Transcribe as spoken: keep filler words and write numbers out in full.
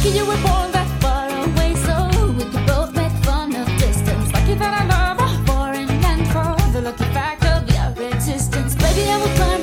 Lucky you were born that far away, so we could both make fun of distance. Lucky that I love a foreign land for the lucky fact of your existence. Baby, I will climb